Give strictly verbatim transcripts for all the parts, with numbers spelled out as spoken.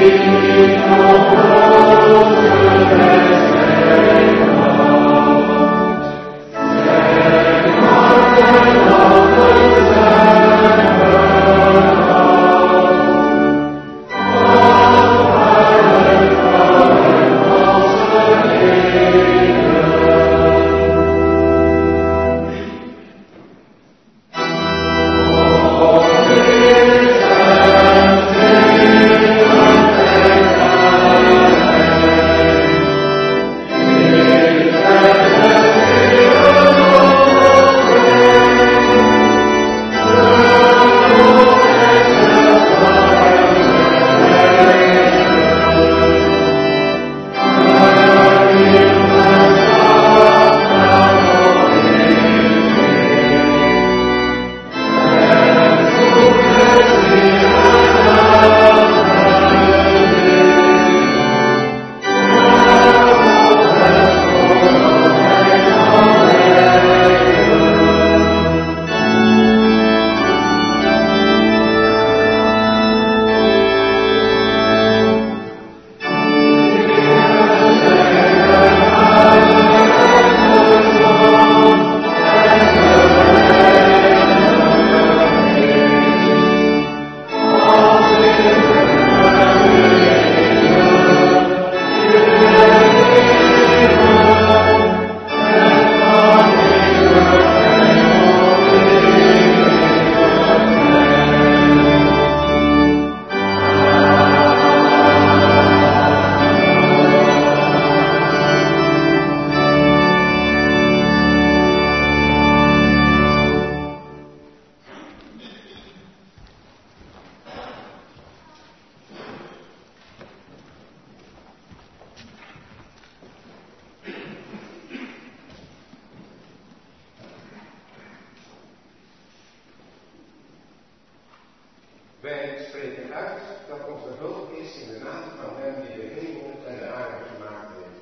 Wij spreken uit dat onze hulp is in de naam van hem die de hemel en de aarde gemaakt heeft.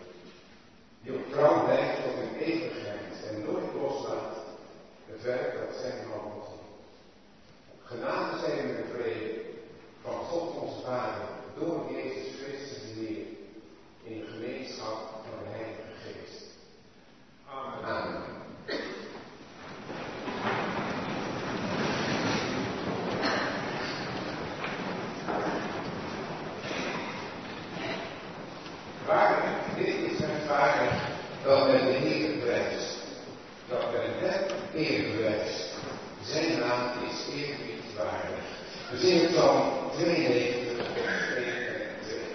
Die op trouw blijft tot in eeuwigheid en nooit loslaat het werk dat zijn handen doet. Genade zij met de vrede van God onze Vader door Jezus Christus de Heer in de gemeenschap van de Heilige Geest. Amen. Amen. Waarlijk, dit is rechtvaardig dat men de Heer prijst, dat men hem eer bewijst. Zijn naam is eerbiedwaardig. We zingen Psalm tweeënnegentig, één en twee.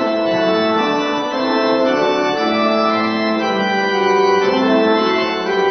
Thank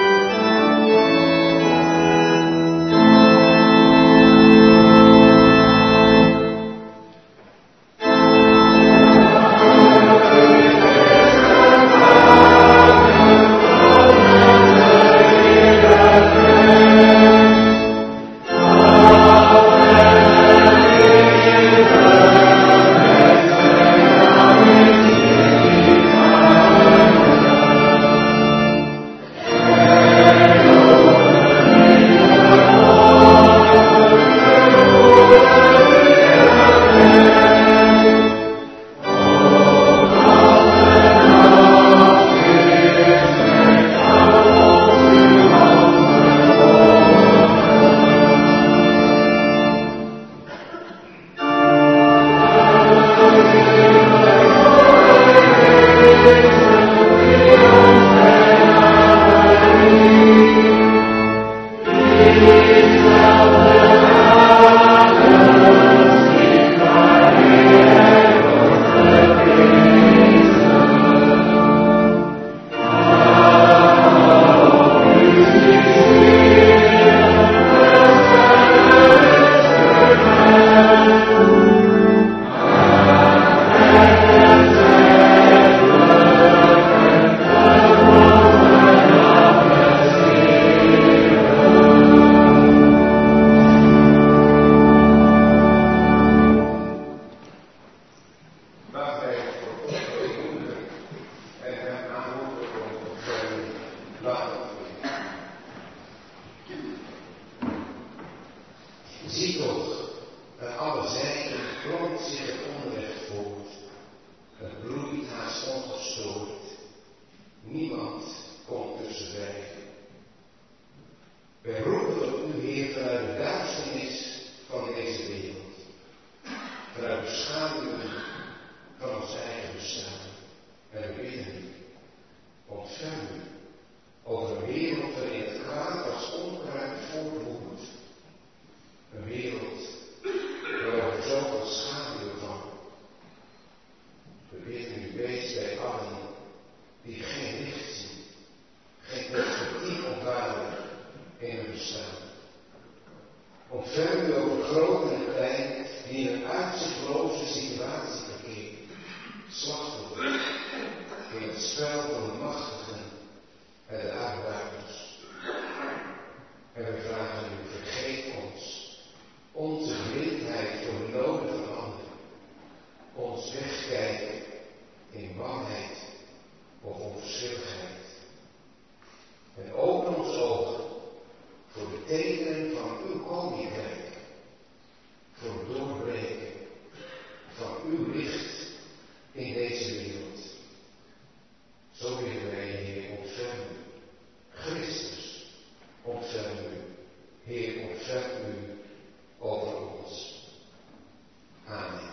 schaduwen van ons eigen bestaan. En we bidden, ontferm u over een wereld waarin het kwaad als onkruid voortwoedt. Een wereld waarover zoveel schaduwen vallen. We bidden u, wees bij allen die geen licht zien, geen perspectief ontwaren in hun bestaan. Ontferm u over groot en klein die in een uitzichtloze situatie verkeert. Slachtoffer in het spel van de machtigen en de uitbuiters. En we vragen u, vergeef ons onze blindheid voor de noden van anderen. Ons wegkijken in bangheid of onverschilligheid. En open ons ogen voor de tekenen van uw koninkrijk. Voor het doorbreken van uw licht in deze wereld. Zo willen wij, Heer, ontfermen u. Christus, ontferm u. Heer, ontferm u over ons. Amen.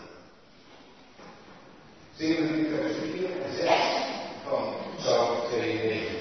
Zingen we nu vers vier en zes van Psalm tweeënnegentig.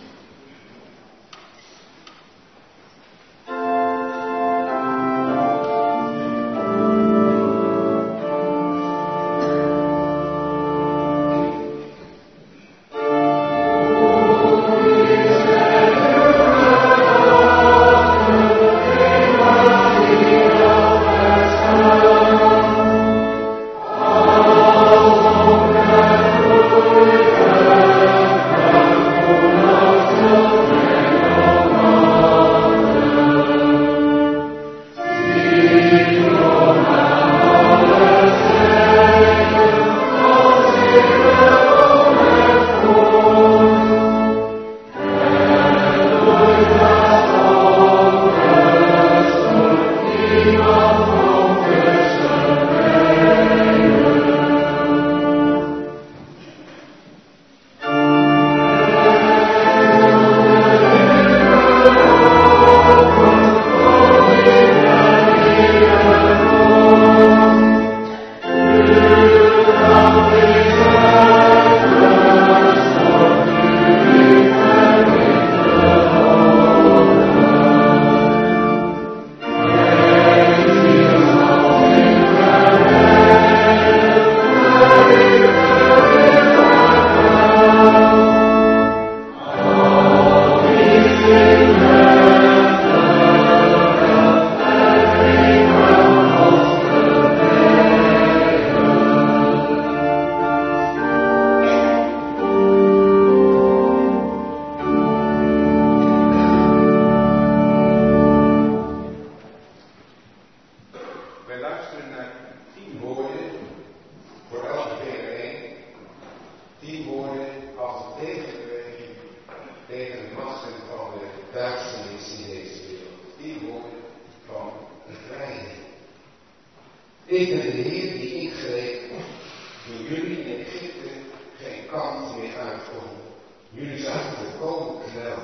Ik ben de Heer die ingreep toen jullie in Egypte geen kant meer uitkomen. Jullie zaten volkomen knel.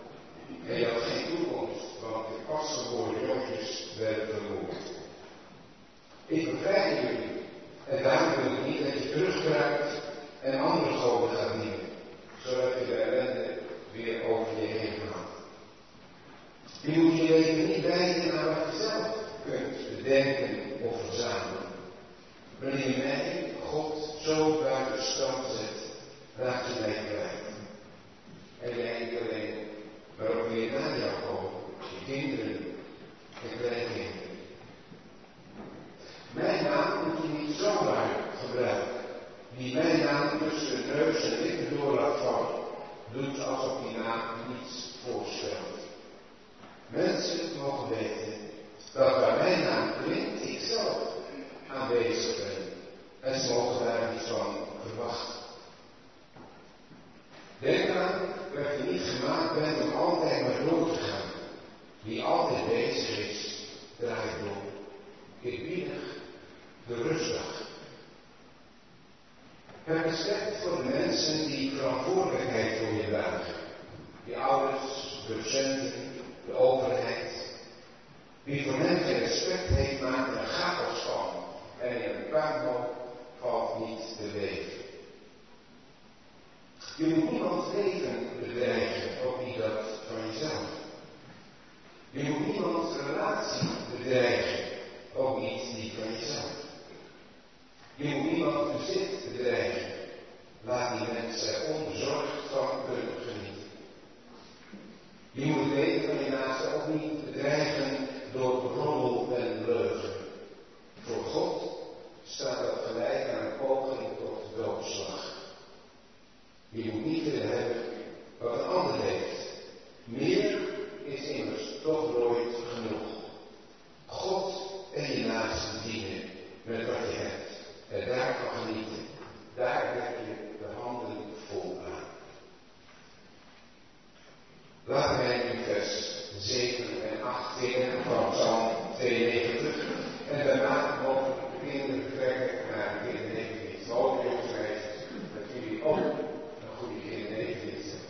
En je had geen toekomst, want de pasgeboren jongetjes werden vermoord. Ik bevrijd jullie. En daarom wil ik niet dat je terugkruipt en andere goden gaat dienen, zodat je de ellende weer over je heen gaat. Je moet je leven niet wijzen aan wat je zelf kunt bedenken of verzamelen. Wanneer je mij, God, zo buiten stand zet, raak je mij kwijt. En jij niet alleen, maar ook weer na jou komen, je kinderen en kleinkinderen. Mijn naam moet je niet zomaar gebruiken. Wie mijn naam tussen de neus en lippen door laat vallen, doet alsof die naam niets voorstelt. Mensen mogen weten dat waar mijn naam klinkt, ik zelf aanwezig ben. En ze mogen daar iets van verwachten. Denk aan dat je niet gemaakt bent om altijd maar door te gaan. Wie altijd bezig is, draait door. Eerbiedig de rustdag. Heb respect voor de mensen die verantwoordelijkheid voor je dragen. Je ouders, docenten, de overheid. Wie voor hen geen respect heeft, maakt er chaos van en in een puinhoop valt niet te leven. Je moet niemands leven bedreigen, ook niet dat van jezelf. Je moet niemands relatie bedreigen, ook niet die van jezelf. Je moet niemands bezit bedreigen. Laat die mensen onbezorgd van kunnen genieten. Je moet het leven van je naaste ook niet bedreigen door roddel en leugen. Voor God staat dat gelijk aan een poging tot doodslag. Je moet niet willen hebben wat een ander heeft. Meer is immers toch nooit genoeg. God en je naaste dienen met wat je hebt. En daarvan genieten. Daar werk je de handen vol aan. Laten wij nu vers zeven en acht vinden van Psalm tweeënnegentig. En daarna mogen de kinderen vertrekken naar de kindernevendienst. Mogen jongens en meisjes, dat jullie ook een goede kindernevendienst hebben.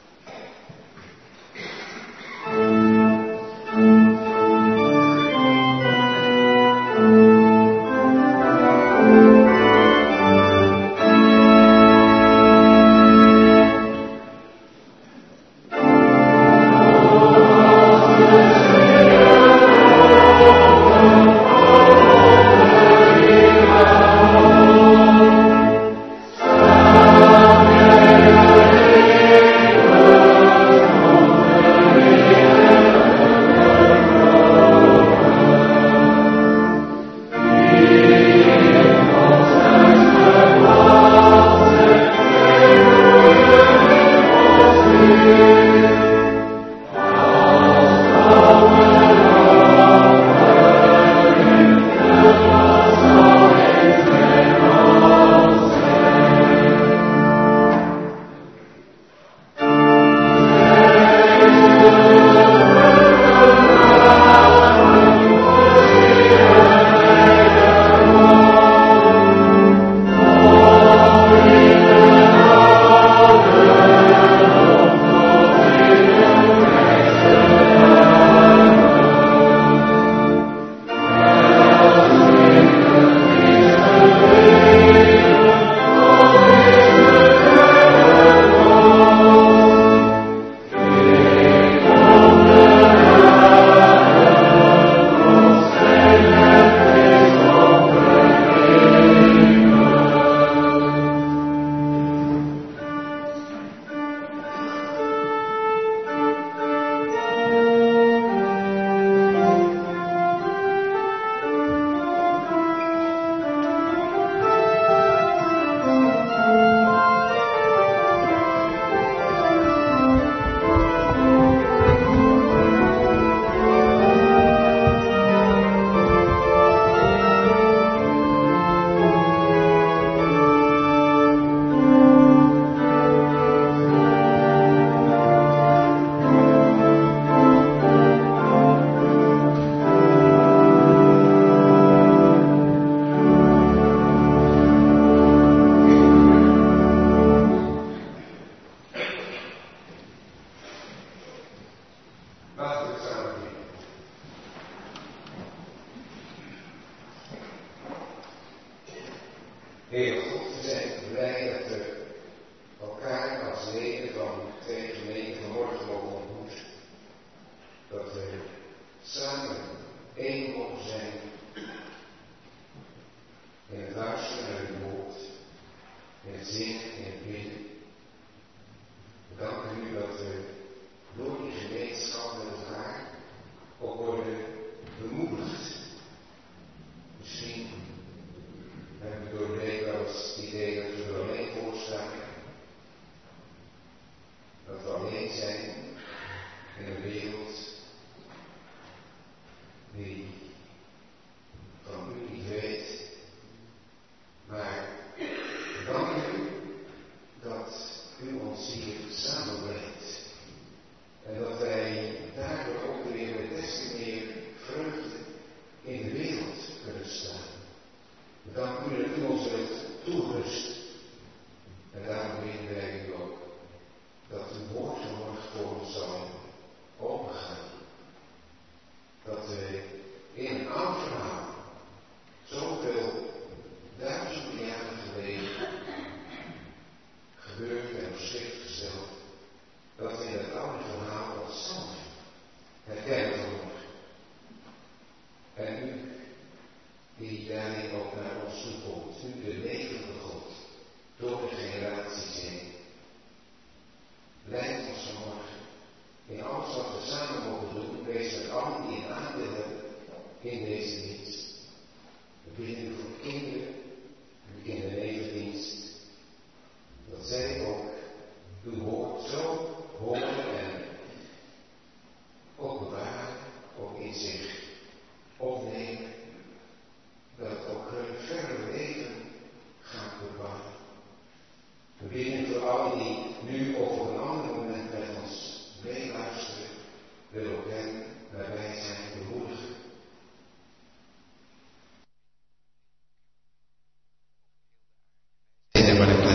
Heer God, we zijn blij dat we elkaar als leden van twee gemeenten vanmorgen mogen ontmoeten. Dat we samen één mogen zijn in het luisteren naar uw woord, in het zingen, in het bidden. We danken u dat we door die gemeenschap met elkaar ook worden bemoedigd. Misschien hebben we door de week wel eens het idee dat we er alleen voor staan. Dat we alleen zijn in een wereld die van u niet weet. Maar we danken u dat u ons hier samenbrengt. En dat wij daardoor ook weer met des te meer vreugde in de wereld kunnen staan. We danken u dat u ons wilt toerust. En daarom bidden wij u ook dat uw woord vanmorgen voor ons zal opengaan. Dat we in een oud verhaal zoveel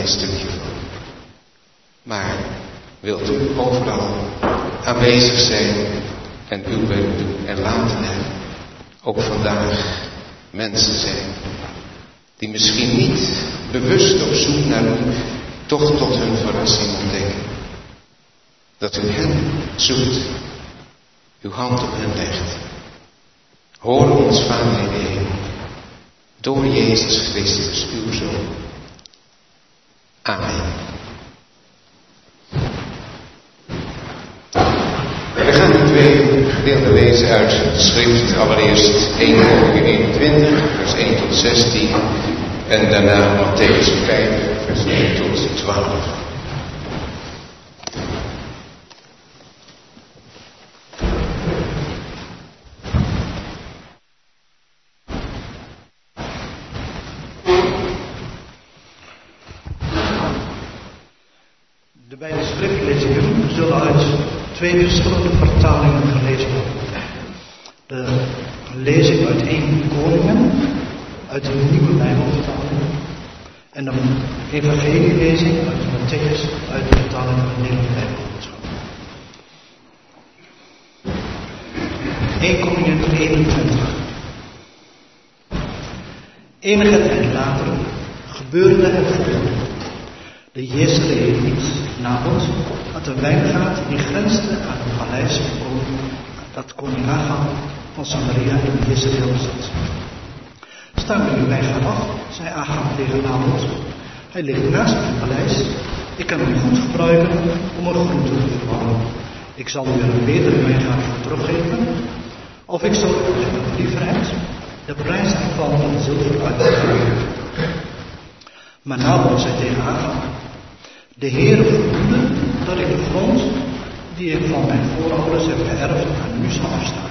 klein stukje van. Maar wilt u overal aanwezig zijn en uw werk doen en laten er ook vandaag mensen zijn die misschien niet bewust op zoek naar u, toch tot hun verrassing ontdekken. Dat u hen zoekt, uw hand op hen legt. Hoor ons, Vader in de hemel, door Jezus Christus, uw Zoon. Amen. We gaan de twee gedeelten lezen uit de schrift. Allereerst eerste Koningen eenentwintig, vers één tot zestien. En daarna Mattheüs vijf, vers één tot twaalf. De beide schriftlezingen zullen uit twee verschillende vertalingen gelezen worden. De lezing uit één Koningen, uit de Nieuwe Bijbelvertaling, en de evangelielezing uit Mattheüs, uit de vertaling van de Nederlandse Bijbelboodschap. eerste Koningen eenentwintig. Enige tijd later gebeurde het volgende. De Jezreëliet Nabot had een wijngaard die grensde aan het paleis van koning, dat koning Ahab van Samaria in Jezreel bezat. Sta me uw wijngaard af, zei Ahab tegen Nabot. Hij ligt naast mijn paleis. Ik kan hem goed gebruiken om er groente te verbouwen. Ik zal u er een betere wijngaard voor teruggeven, of ik zal u met lieverheid de prijs ervan in zilver uitbetalen. Maar Nabot zei tegen Ahab: de Heere verhoede dat ik de grond die ik van mijn voorouders heb geërfd aan u zal afstaan.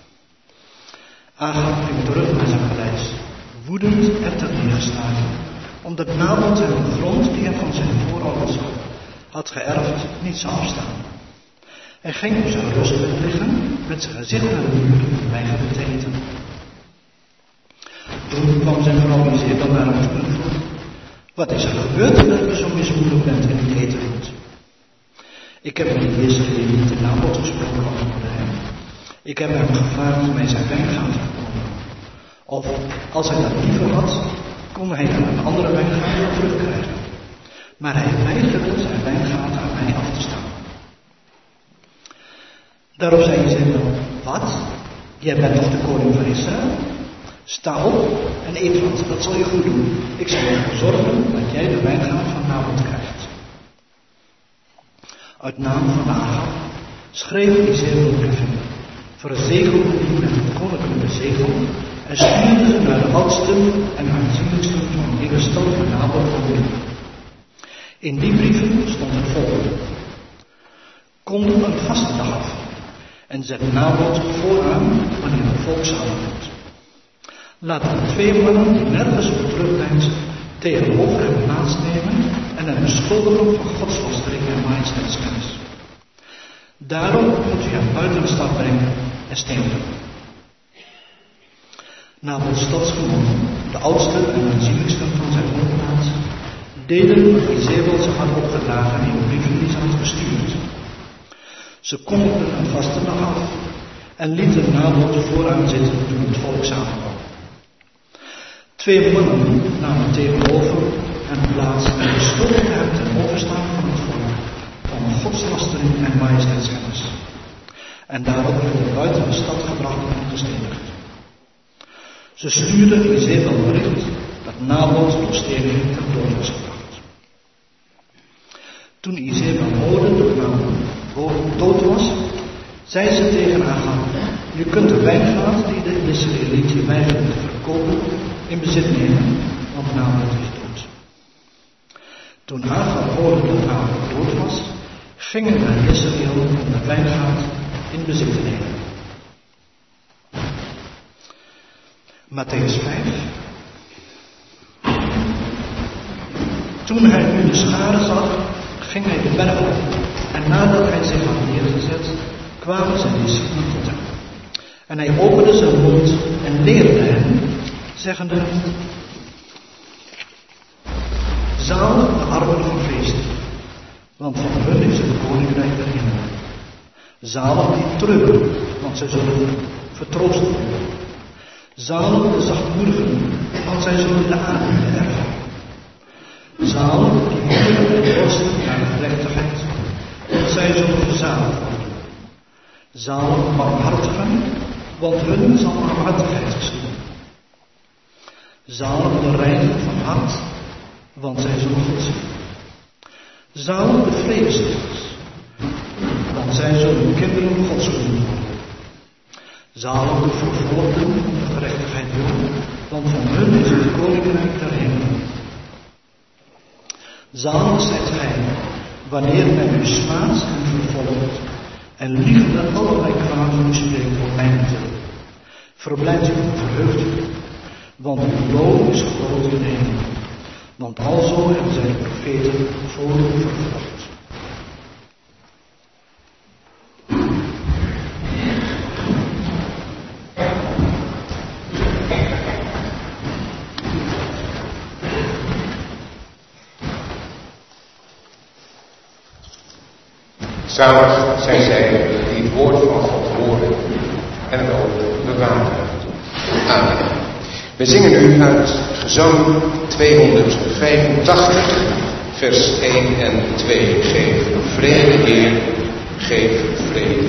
Ahab ging terug naar zijn paleis, woedend en terneergeslagen, omdat Nabot hem de grond die hij van zijn voorouders had geërfd niet zou afstaan. Hij ging op zijn rustbed liggen met zijn gezicht naar de muur en weigerde te eten. Toen kwam zijn vrouw Izebel naar hem toe en vroeg: wat is er gebeurd dat u zo mismoedig bent en niet eten wilt? Ik heb met de Jezreëliet de Nabot gesproken, antwoordde hij. Ik heb hem gevraagd mij zijn wijngaard te komen. Of, als hij dat liever had, kon hij dan een andere wijngaard terugkrijgen. Maar hij weigerde zijn wijngaard aan mij af te staan. Daarop zei Izebel: wat? Jij bent toch de koning van Israël? Sta op en eet wat, dat zal je goed doen. Ik zal ervoor zorgen dat jij de wijngaard van Nabot krijgt. Uit naam van Ahab schreef Izebel brieven, verzegelde die met het koninklijke zegel en stuurde ze naar de oudsten en aanzienlijksten van de hele stad van Nabot van. In die brieven stond het volgende: kondig een vaste dag af en zet Nabot vooraan wanneer het volk samenkomt. Laat de twee mannen die nergens op terugdenkt tegenover hem plaatsnemen en hem beschuldigen van godslastering en majesteitskennis. Daarom moet u hem buiten de stad brengen en stenen. Nabots stadsgenoten, de oudsten en aanzienlijksten van zijn woonplaats, deden wat Izebel ze had opgedragen in de brieven die ze had gestuurd. Ze kondigden een vaste dag af en lieten Nabot vooraan zitten toen het volk samenkwam. Twee mannen namen tegenover hem plaats en beschuldigden hem ten overstaan van het volk van godslastering en majesteitskennis. En daarop werd hij buiten de stad gebracht en gestenigd. Ze stuurden Izebel bericht dat Nabot door stening ter dood was gebracht. Toen Izebel hoorde dat Nabot dood was, zei ze tegen Ahab: je kunt de wijngaard die de Israëliet je weigerde te verkopen in bezit nemen, want Nabot is dood. Toen Ahab hoorde dat Nabot dood was, ging hij naar Israël om de wijngaard in bezit te nemen. Mattheüs vijf. Toen hij nu de scharen zag, ging hij de berg op, en nadat hij zich had neergezet, kwamen zijn discipelen tot hem. En hij opende zijn mond en leerde hen, zeggende: Zalig de armen van feesten, want van hun is het koninkrijk der hemelen. Zalig die treuren, want zij zullen vertroost worden. Zalig de zachtmoedigen, want zij zullen de aarde erven. Zalig die hungeren en dorsten naar de gerechtigheid, want zij zullen verzadigd worden. Zalig de barmhartigen, want hun zal barmhartigheid geschieden. Zalig de reinen van hart, want zij zullen God zien. Zalig de vredestichters, want zij zullen kinderen Gods genoemd worden. Zalig de vervolgden om de gerechtigheid doen, want van hun is het koninkrijk der hemelen. Zalig zijt gij, wanneer men u smaadt en vervolgt, en liegen en allerlei kwaad van u spreekt op mijn naam. Verblijft u en verheugt u, want uw loon is groot in de hemel. Want alzo hebben zij de profeten voor u vervolgd. Zalig zijn zij die het woord van God horen en het ook bewaren. Amen. We zingen nu uit Gezang tweehonderdvijfentachtig, vers één en twee. Geef vrede, Heer, geef vrede.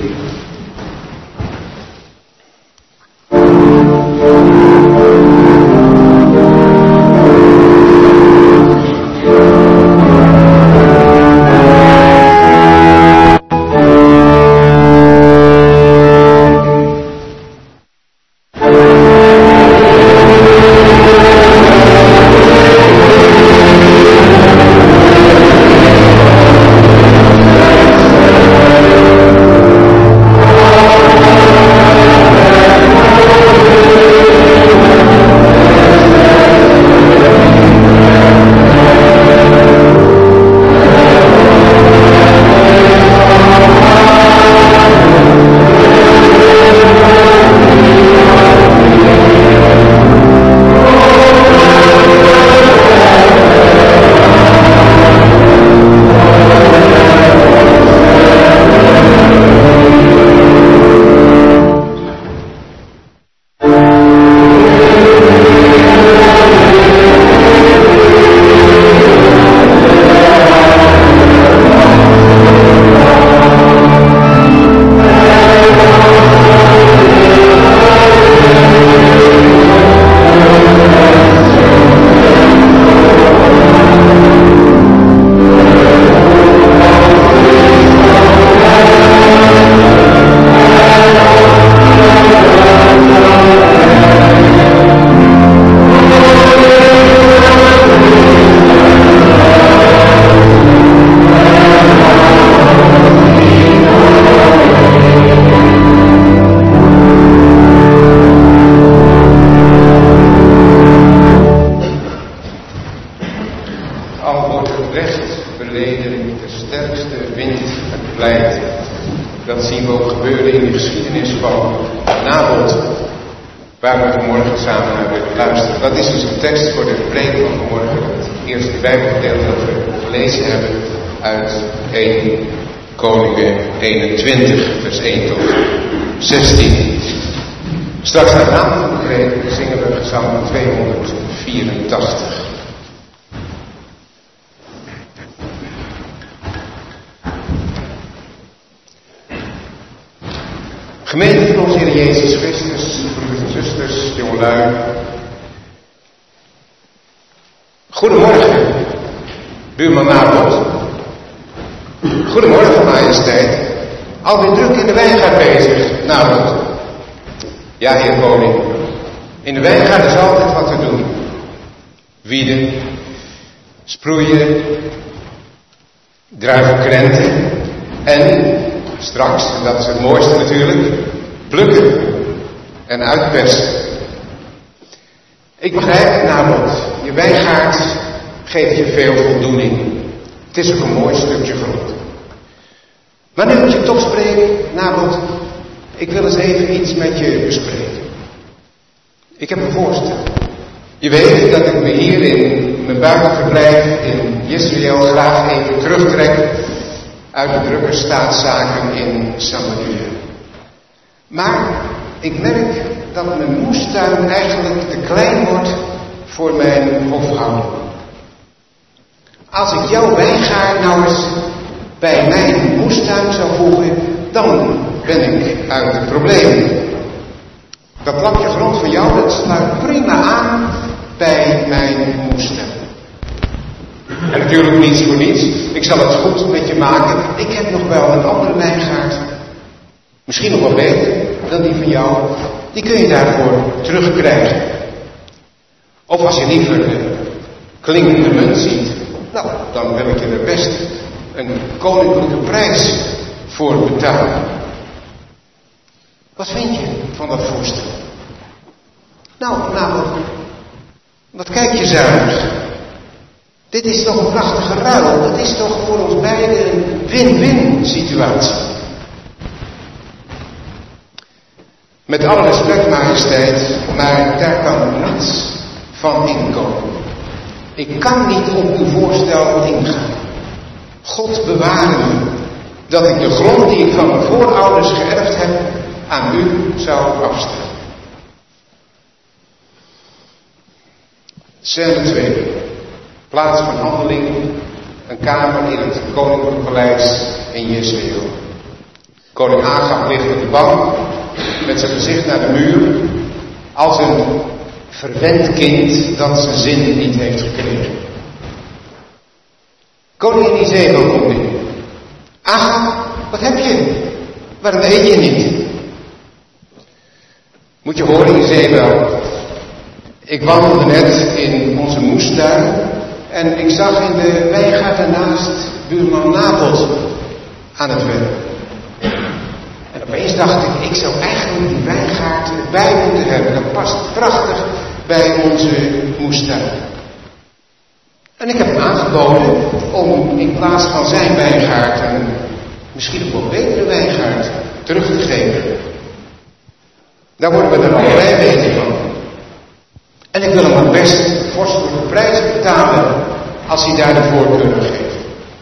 eenentwintig, vers één tot zestien. Straks naar naam van de preek zingen we gezang tweehonderdvierentachtig. Gemeente van onze Heer Jezus Christus, broeders en zusters, jongelui. Goedemorgen, buurman Nabot. Goedemorgen, majesteit. Alweer druk in de wijngaard bezig, Nabot. Ja, heer koning. In de wijngaard is altijd wat te doen. Wieden, sproeien, druivenkrenten en straks, en dat is het mooiste natuurlijk, plukken en uitpersen. Ik begrijp, Nabot, je wijngaard geeft je veel voldoening. Het is ook een mooi stukje grond. Maar nu moet je toch spreken, Nabot, ik wil eens even iets met je bespreken. Ik heb een voorstel. Je weet dat ik me hier in mijn buitenverblijf in Israël graag even terugtrek uit de drukke staatszaken in Samaria. Maar ik merk dat mijn moestuin eigenlijk te klein wordt voor mijn hofhouding. Als ik jouw wijngaard nou eens bij mijn moestuin zou voegen, dan ben ik uit de problemen. Dat lapje grond van jou, dat sluit prima aan bij mijn moestuin. En natuurlijk niets voor niets. Ik zal het goed met je maken. Ik heb nog wel een andere wijngaard. Misschien nog wel beter dan die van jou. Die kun je daarvoor terugkrijgen. Of als je liever de klinkende munt ziet, nou, dan wil ik je er best een koninklijke prijs voor betalen. Wat vind je van dat voorstel? Nou, nou, wat kijk je zuinig? Dit is toch een prachtige ruil. Dat is toch voor ons beiden een win-win situatie. Met alle respect, majesteit, maar daar kan niets van inkomen. Ik kan niet op uw voorstel ingaan. God beware me dat ik de grond die ik van mijn voorouders geërfd heb aan u zou afstaan. Scène twee. Plaats van handeling. Een kamer in het koninklijk paleis in Jezreel. Koning Agab ligt op de bank met zijn gezicht naar de muur als een verwend kind dat zijn zin niet heeft gekregen. Koningin Izebel komt binnen. Agab, wat heb je? Waarom eet je niet? Moet je horen, Izebel. Ik wandelde net in onze moestuin en ik zag in de wijngaard daarnaast buurman Nabot aan het werk. En opeens dacht ik, ik zou eigenlijk die wijngaard erbij moeten hebben. Dat past prachtig bij onze moestuin. En ik heb hem aangeboden om in plaats van zijn wijngaard een misschien nog wel betere wijngaard terug te geven. Daar worden we er allerlei weten van. En ik wil hem ook best vorstelijke prijzen betalen als hij daar de voorkeur geeft.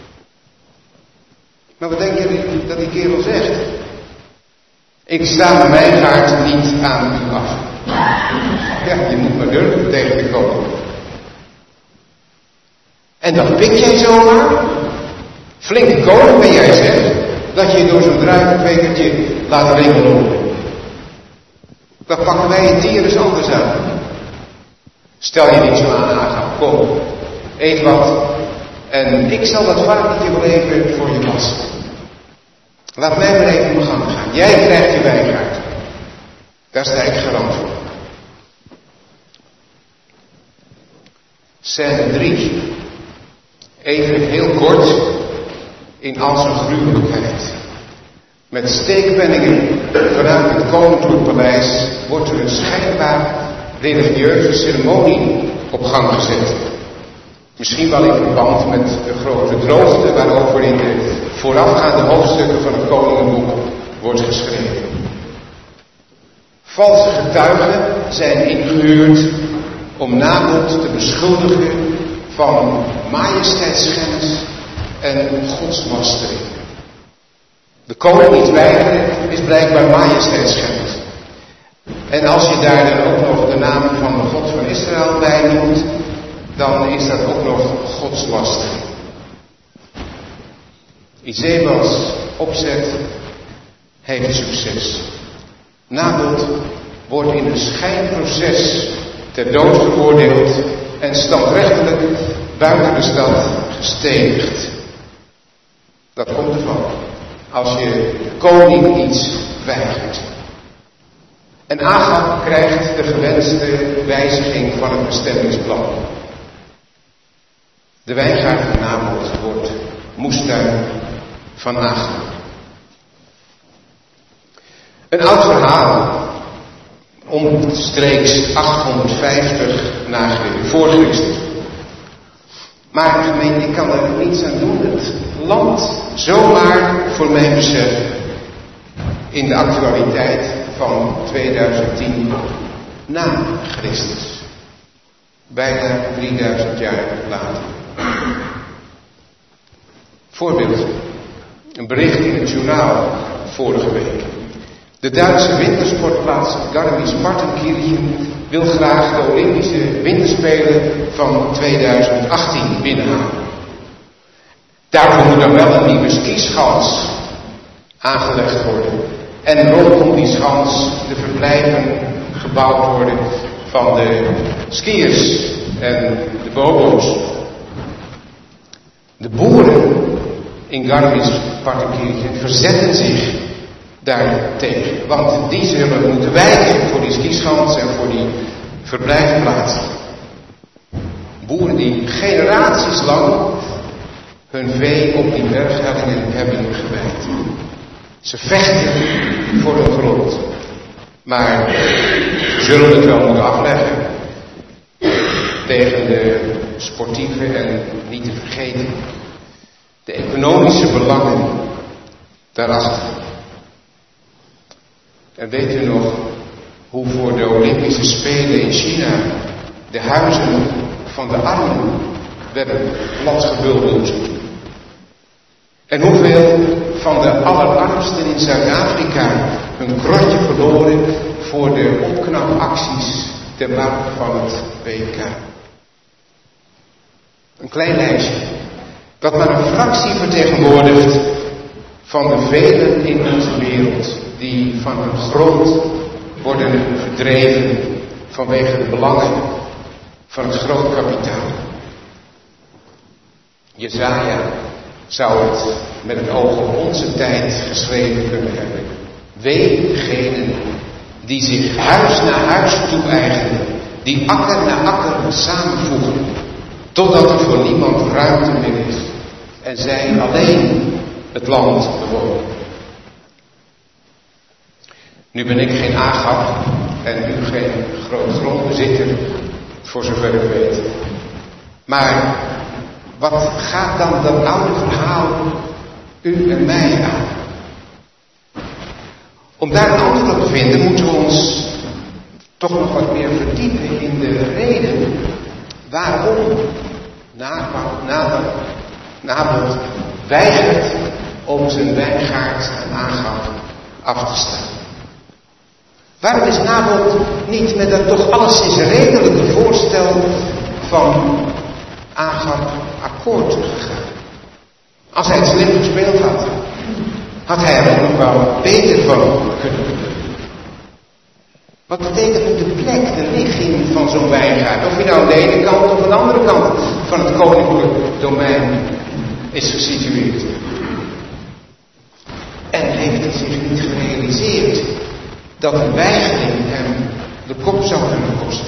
Maar wat denk je dat die kerel zegt? Ik sta mijn wijngaard niet aan u af. Ja, je moet maar durven tegen de koning. En dan pik jij zomaar. Flinke koning ben jij, zeg. Dat je je door zo'n druivenkwekertje laat ringelen. Dan pakken wij het dier eens anders aan. Stel je niet zo aan, Agab. Kom, eet wat. En ik zal dat varkentje wel even voor je wassen. Laat mij maar even mijn gang gaan. Jij krijgt je wijngaard. Daar sta ik garant voor. Scène drie. Even heel kort in al zijn gruwelijkheid. Met steekpenningen vanuit het koninklijk paleis wordt er een schijnbaar religieuze ceremonie op gang gezet. Misschien wel in verband met de grote droogte waarover in de voorafgaande hoofdstukken van het Koningenboek wordt geschreven. Valse getuigen zijn ingehuurd om Nabot te beschuldigen van majesteitsschennis en godslastering. De koning iets weigeren is blijkbaar majesteitsschennis. En als je daar dan ook nog de naam van de God van Israël bij noemt, dan is dat ook nog godslastering. Izebels opzet heeft succes. Nabot wordt in een schijnproces ter dood veroordeeld en standrechtelijk buiten de stad gestenigd. Dat komt ervan als je de koning iets weigert. En Agab krijgt de gewenste wijziging van het bestemmingsplan. De wijngaard van Nabot wordt moestuin van Agab. Een oud verhaal, omstreeks achthonderdvijftig na voor Christus. Maar gemeente, ik kan er niets aan doen. Het landt zomaar voor mijn besef in de actualiteit van tweeduizend tien na Christus. bijna drieduizend jaar later. Voorbeeld. Een bericht in het journaal vorige week. De Duitse wintersportplaats Garmisch-Partenkirchen wil graag de Olympische Winterspelen van tweeduizend achttien binnenhalen. Daarvoor moet dan wel een nieuwe skischans aangelegd worden. En rondom die schans de verblijven gebouwd worden van de skiers en de bobo's. De boeren in Garmisch-Partenkirchen verzetten zich daartegen. Want die zullen moeten wijken voor die skischans en voor die verblijfplaatsen. Boeren die generaties lang hun vee op die berghellingen hebben gewijd. Ze vechten voor hun grond. Maar ze zullen het wel moeten afleggen. Tegen de sportieve en niet te vergeten de economische belangen daarachter. En weet u nog hoe voor de Olympische Spelen in China de huizen van de armen werden platgebuldeld? En hoeveel van de allerarmsten in Zuid-Afrika hun krotje verloren voor de opknapacties ter markt van het W K? Een klein lijstje, dat maar een fractie vertegenwoordigt van de velen in onze wereld die van hun grond worden verdreven vanwege de belangen van het groot kapitaal. Jesaja zou het met het oog op onze tijd geschreven kunnen hebben. Wee degenen die zich huis na huis toe-eigenen, die akker na akker samenvoegen, totdat er voor niemand ruimte meer is en zij alleen het land bewonen. Nu ben ik geen Agab en u geen groot grondbezitter, voor zover ik weet. Maar wat gaat dan dat oude verhaal u en mij aan? Om daar een antwoord op te vinden moeten we ons toch nog wat meer verdiepen in de reden waarom Nabot weigert om zijn wijngaard aan Agab af te staan. Waarom is Nabot niet met dat toch alleszins redelijke voorstel van Agab akkoord gegaan? Als hij het slim gespeeld had, had hij er ook nog wel beter van kunnen doen. Wat betekent nu de plek, de ligging van zo'n wijngaard? Of je nou aan de ene kant of aan de andere kant van het koninklijk domein is gesitueerd. En heeft hij zich niet gerealiseerd dat een weigering hem de kop zou kunnen kosten?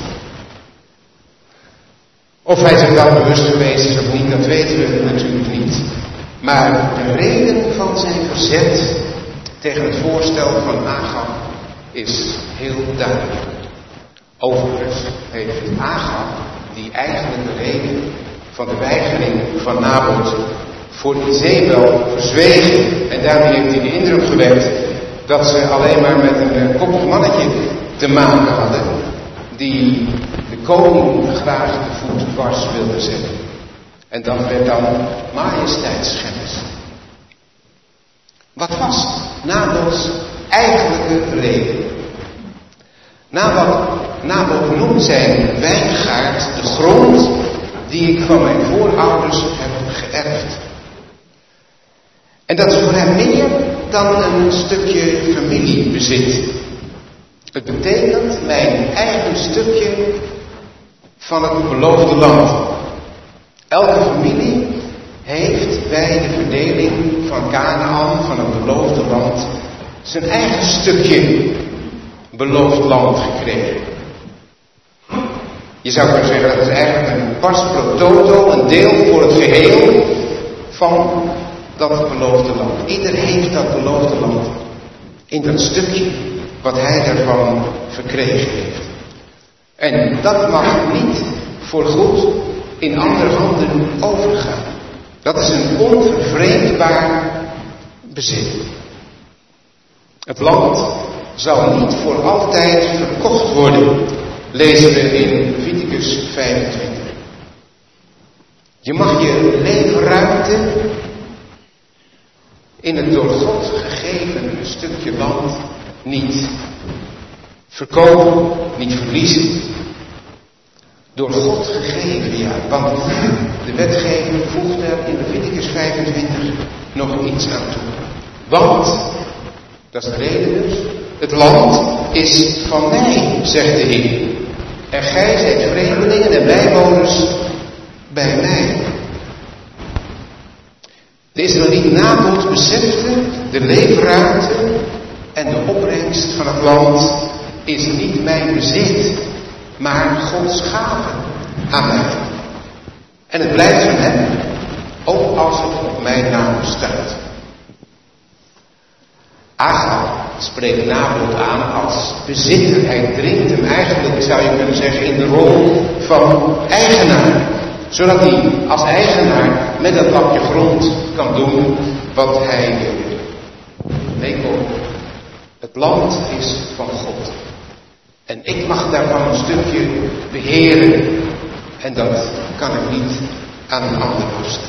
Of hij zich wel bewust geweest is of niet, dat weten we natuurlijk niet. Maar de reden van zijn verzet tegen het voorstel van Agab is heel duidelijk. Overigens heeft Agab die eigenlijke reden van de weigering van Nabot voor Izebel verzwegen. En daarmee heeft hij de indruk gewekt dat ze alleen maar met een koppig mannetje te maken hadden, die de koning graag de voet dwars wilde zetten. En dat werd dan majesteitsschennis. Wat was Nabots eigenlijke reden? Nabot, Nabot noemt zijn wijngaard de grond die ik van mijn voorouders heb geërfd. En dat is voor hem meer dan een stukje familiebezit. Het betekent mijn eigen stukje van het beloofde land. Elke familie heeft bij de verdeling van Kanaan, van het beloofde land, zijn eigen stukje beloofd land gekregen. Je zou kunnen zeggen dat is eigenlijk een pars pro toto, een deel voor het geheel van dat beloofde land. Ieder heeft dat beloofde land in dat stukje wat hij daarvan verkregen heeft. En dat mag niet voorgoed in andere handen overgaan. Dat is een onvervreemdbaar bezit. Het land zal niet voor altijd verkocht worden. lezen we in Leviticus vijfentwintig. Je mag je leefruimte in het door God gegeven stukje land niet verkopen, niet verliezen. Door God gegeven, ja. Want de wetgever voegt er in Leviticus vijfentwintig nog iets aan toe. Want, dat is de reden dus, het land is van mij, zegt de Heer. En gij zijt vreemdelingen en bijwoners bij mij. De Israëliet Nabot besefte, de leefruimte en de opbrengst van het land is niet mijn bezit, maar Gods gave aan mij. En het blijft van hem, ook als het op mijn naam staat. Agab spreekt Nabot aan als bezitter. Hij dringt hem eigenlijk, zou je kunnen zeggen, in de rol van eigenaar. Zodat hij als eigenaar met dat lapje grond kan doen wat hij wil. Nee, kom. Het land is van God. En ik mag daarvan een stukje beheren. En dat kan ik niet aan een ander afstaan.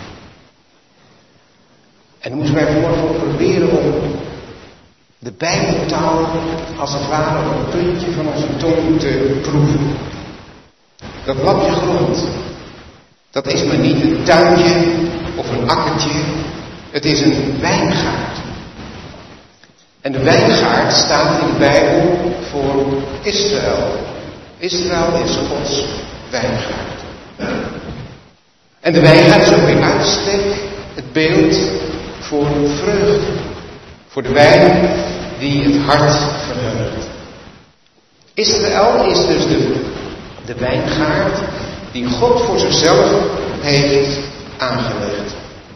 En dan moeten wij vanmorgen proberen om de Bijbeltaal als het ware op een puntje van onze tong te proeven. Dat lapje grond, dat is maar niet een tuintje of een akkertje. Het is een wijngaard. En de wijngaard staat in de Bijbel voor Israël. Israël is Gods wijngaard. En de wijngaard is ook bij uitstek het beeld voor vreugde. Voor de wijn die het hart verheugt. Israël is dus de, de wijngaard die God voor zichzelf heeft aangelegd.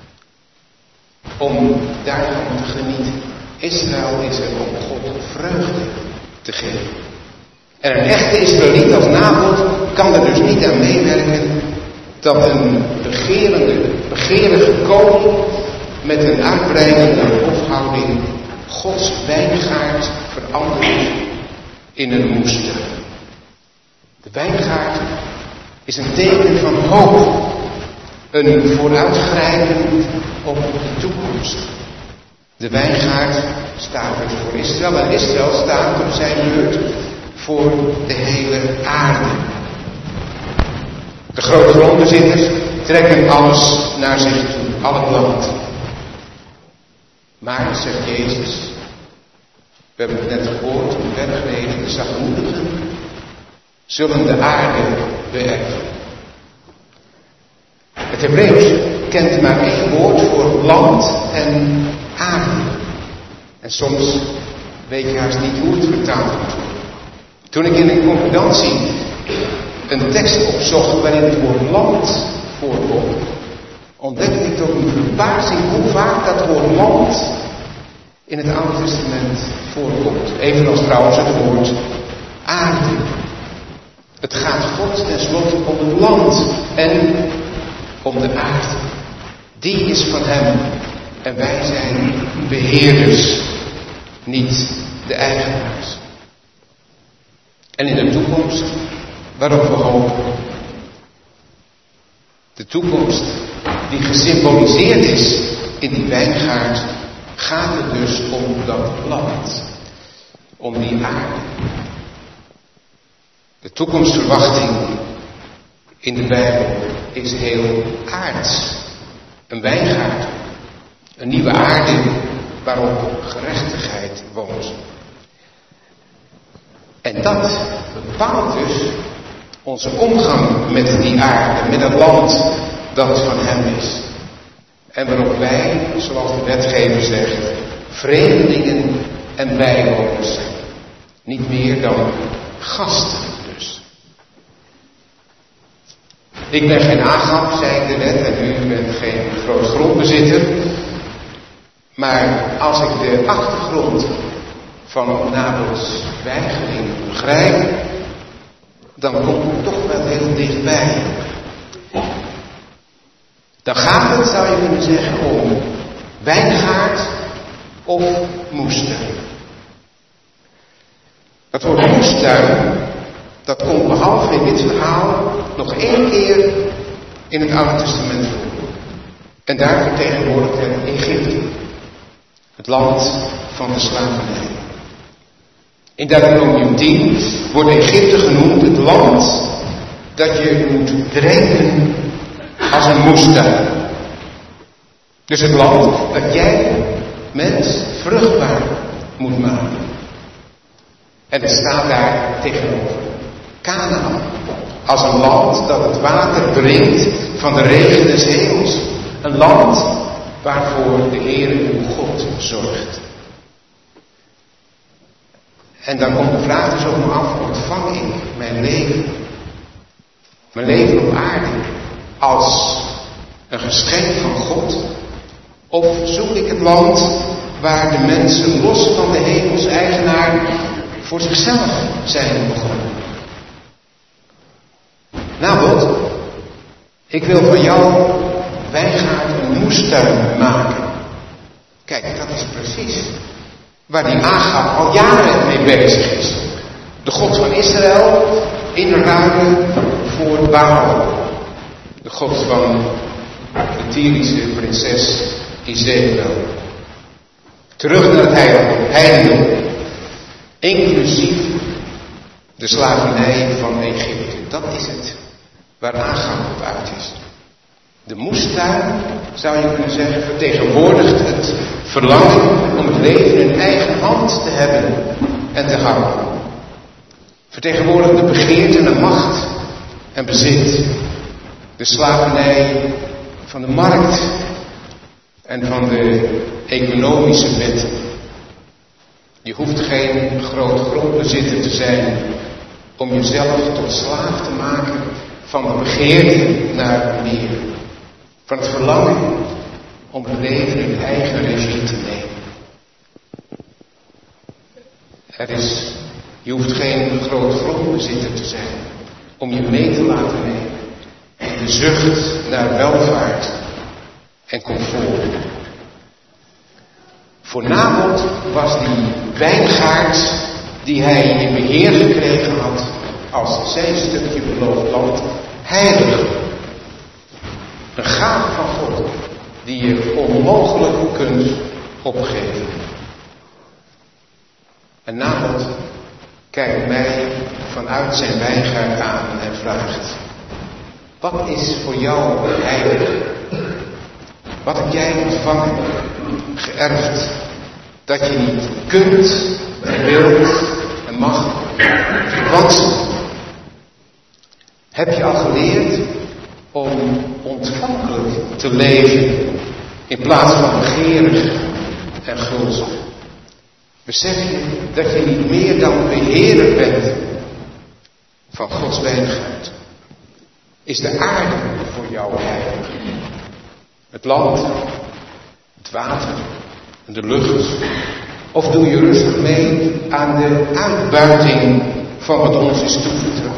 Om daarvan te genieten. Israël is er om God vreugde te geven. En een echte Israëliet als Nabot kan er dus niet aan meewerken dat een begerende, begerige koning met een uitbreidende hofhouding Gods wijngaard verandert in een moestuin. De wijngaard is een teken van hoop, een vooruitgrijpen op de toekomst. De wijngaard staat dus voor Israël en Israël staat op zijn beurt voor de hele aarde. De grote grondbezitters trekken alles naar zich toe, al het land. Maar, zegt Jezus, we hebben het net gehoord, een ver geleden, de zachtmoedigen zullen de aarde beërven. Het Hebreeuws kent maar één woord voor land en aarde. En soms weet je haast niet hoe het vertaald wordt. Toen ik in een concordantie een tekst opzocht waarin het woord land voorkomt, ontdekte ik tot mijn verbazing hoe vaak dat woord land in het Oude Testament voorkomt. Evenals trouwens het woord aarde. Het gaat God tenslotte om het land en om de aarde. Die is van hem en wij zijn beheerders, niet de eigenaars. En in de toekomst waarop we hopen. De toekomst die gesymboliseerd is in die wijngaard, gaat het dus om dat land. Om die aarde. De toekomstverwachting in de Bijbel is heel aards. Een wijngaard. Een nieuwe aarde waarop gerechtigheid woont. En dat bepaalt dus onze omgang met die aarde, met het land dat van hem is. En waarop wij, zoals de wetgever zegt, vreemdelingen en bijwoners zijn. Niet meer dan gasten dus. Ik ben geen Agab, zei ik net, en u bent geen groot grondbezitter. Maar als ik de achtergrond van Nabots weigering begrijp, dan komt het toch wel heel dichtbij. Dan gaat het, zou je kunnen zeggen, om wijngaard of moestuin. Dat woord moestuin dat komt behalve in dit verhaal nog één keer in het Oude Testament voor. En daar vertegenwoordigt het Egypte, het land van de slavernij. In Deuteronomium tien wordt Egypte genoemd het land dat je moet drenken als een moestuin. Dus het land dat jij, mens, vruchtbaar moet maken. En het staat daar tegenover Kanaan, als een land dat het water brengt van de regen des hemels. Een land waarvoor de Heere uw God zorgt. En dan komt de vraag dus ook nog af, ontvang ik mijn leven, mijn leven op aarde, als een geschenk van God? Of zoek ik het land waar de mensen los van de hemels eigenaar voor zichzelf zijn begonnen? Nabot, ik wil van jou wijngaard een moestuin maken. Kijk, dat is precies waar die Agab al jaren mee bezig is. De God van Israël inruilen voor Baal. De God van de Tyrische prinses Izebel. Terug naar het heidendom. Inclusief de slavernij van Egypte. Dat is het waar Agab op uit is. De moestuin, zou je kunnen zeggen, vertegenwoordigt het verlangen om het leven in eigen hand te hebben en te houden. Vertegenwoordigt de begeerte naar macht en bezit. De slavernij van de markt en van de economische wetten. Je hoeft geen groot grondbezitter te zijn om jezelf tot slaaf te maken van de begeerte naar meer. Van het verlangen om het leven in eigen regie te nemen. Er is, je hoeft geen groot grondbezitter te zijn om je mee te laten nemen in de zucht naar welvaart en comfort. Voor Nabot was die wijngaard die hij in beheer gekregen had als zijn stukje beloofd land heilig. Een gave van God die je onmogelijk kunt opgeven. En Nabot kijkt mij vanuit zijn wijngaard aan en vraagt: wat is voor jou heilig? Wat heb jij ontvangen, geërfd, dat je niet kunt en wilt en mag verwansen? Heb je al geleerd om ontvankelijk te leven in plaats van begeerig en gulzig? Besef je dat je niet meer dan beheerder bent van Gods wijngaard? Is de aarde voor jou heilig? Het land, het water en de lucht? Of doe je rustig mee aan de uitbuiting van wat ons is toevertrouwd?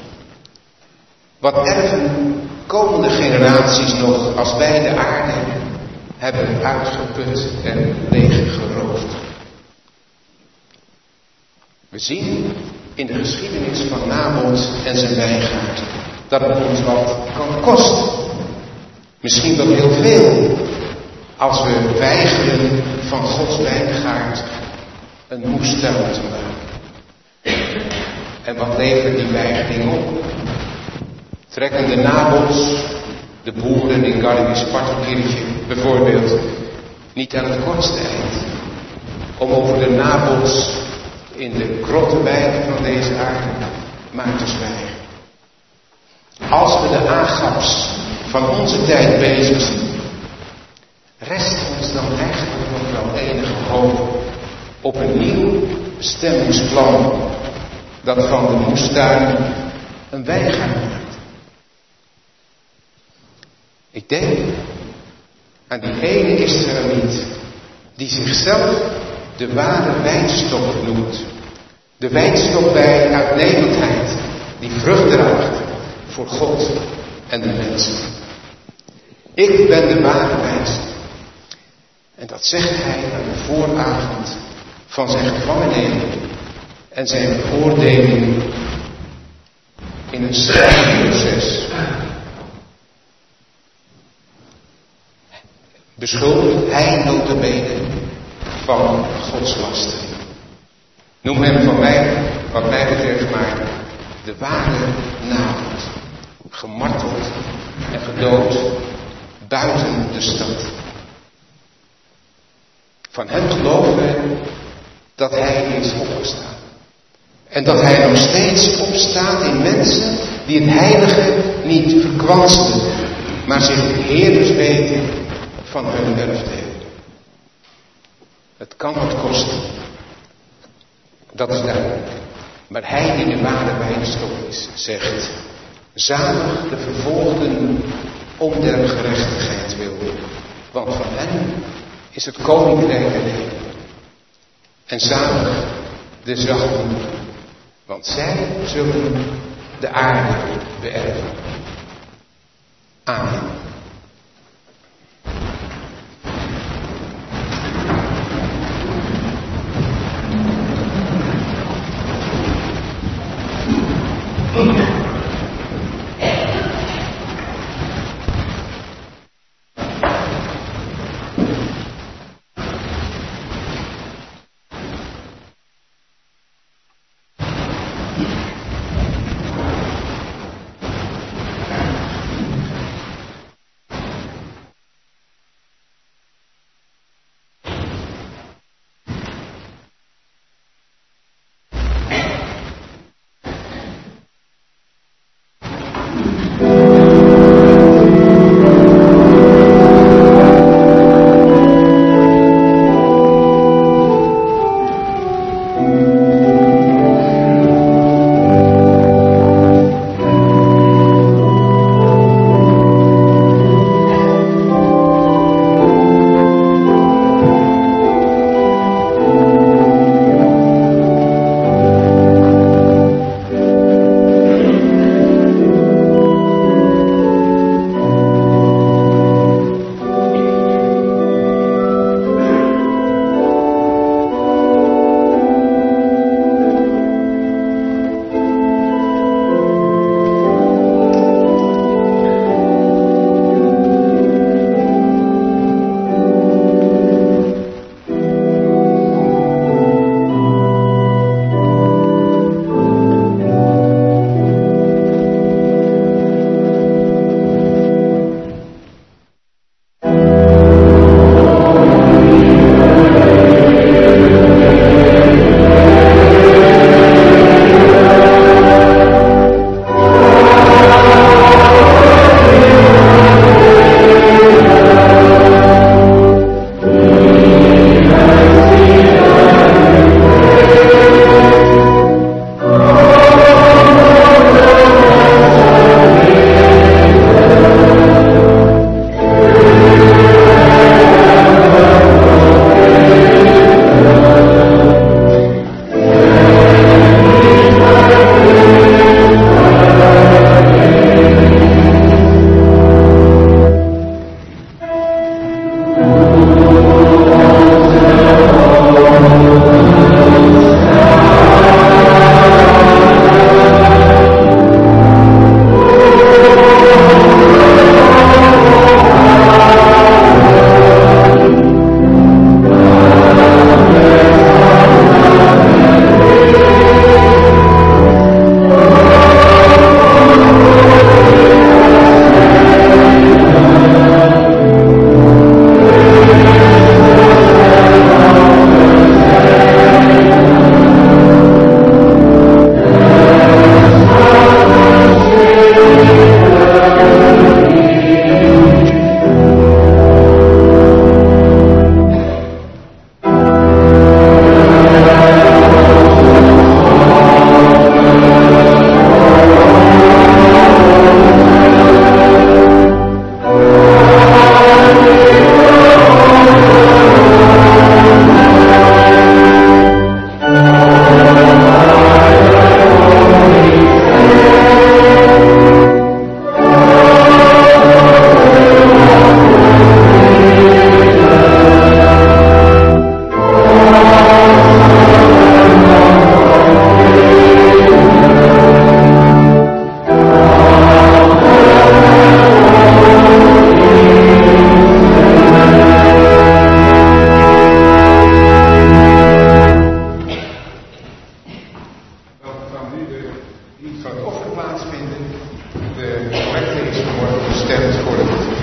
Wat erven komende generaties nog als wij de aarde hebben uitgeput en leeggeroofd? We zien in de geschiedenis van Nabot en zijn wijngaard dat het ons wat kan kosten. Misschien wel heel veel, als we weigeren van Gods wijngaard een moestuin te maken. En wat levert die weigering op? Trekken de Nabots, de boeren in Galilee-Spartakirche bijvoorbeeld, niet aan het kortste eind om over de Nabots in de krotte wijken van deze aarde maar te zwijgen? Als we de Agabs van onze tijd bezig zien, rest ons dan eigenlijk nog wel enige hoop op een nieuw bestemmingsplan dat van de moestuin een wijngaard maakt. Ik denk aan die ene Israëliet die zichzelf de ware wijnstok noemt. De wijnstok bij uitnemendheid die vrucht draagt voor God en de mensen. Ik ben de ware wijnstok. En dat zegt hij aan de vooravond van zijn gevangenneming en zijn veroordeling in het schrijfproces. Beschuldigt hij nota bene van godslastering. Noem hem van mij, wat mij betreft, maar de ware naald. Gemarteld en gedood buiten de stad. Van hem geloven wij dat hij is opgestaan. En dat hij nog steeds opstaat in mensen die het heilige niet verkwansten, maar zich heerders weten van hun erfdeel. Het kan wat kosten. Dat is duidelijk. Maar hij die de ware wijnstok is, zegt: zalig de vervolgden om der gerechtigheid wil, want van hen is het koninkrijk der hemelen. En zalig de zachtmoedigen, want zij zullen de aarde beërven. Amen.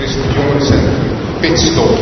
Christelijk Jongerencentrum Pitstop.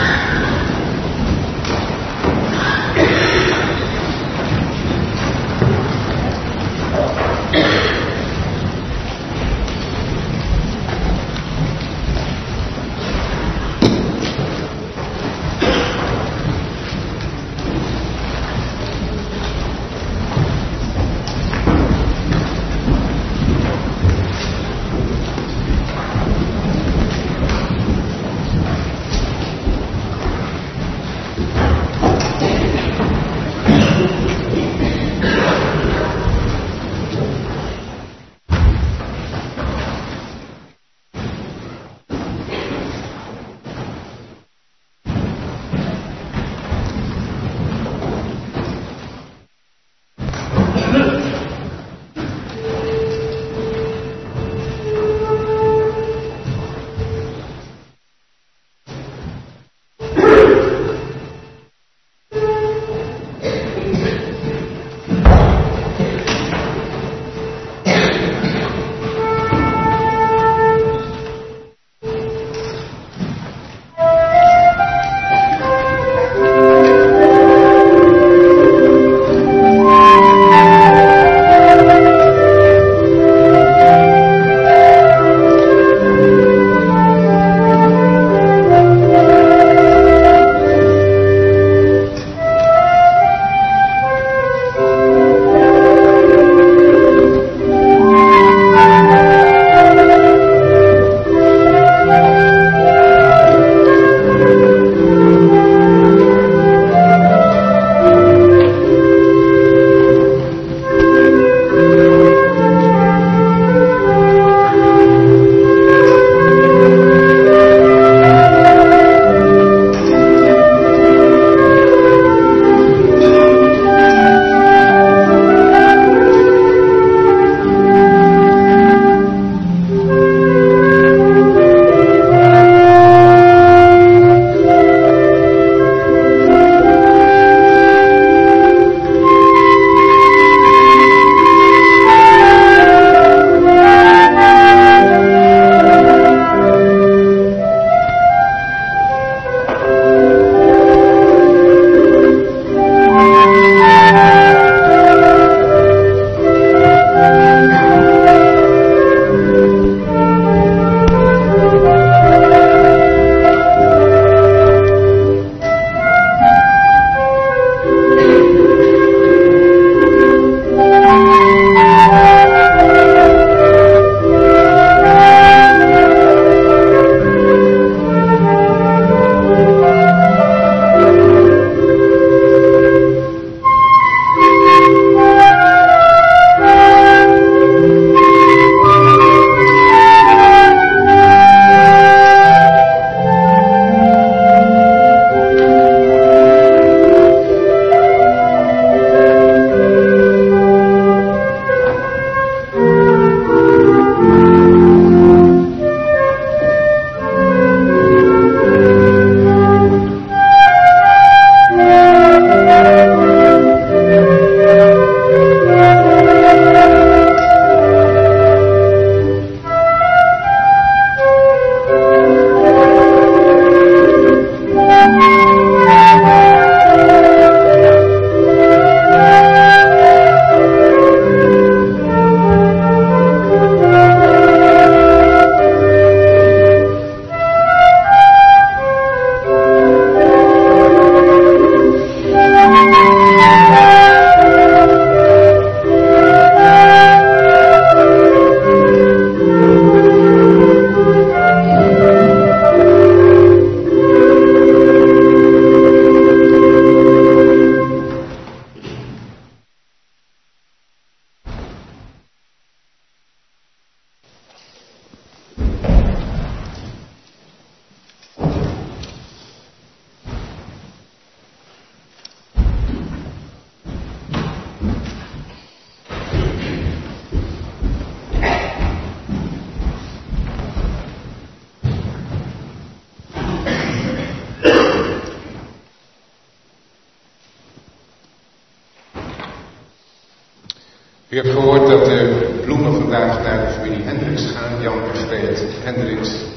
U hebt gehoord dat de bloemen vandaag naar de familie Hendricks gaan. Jan Margreet Hendricks,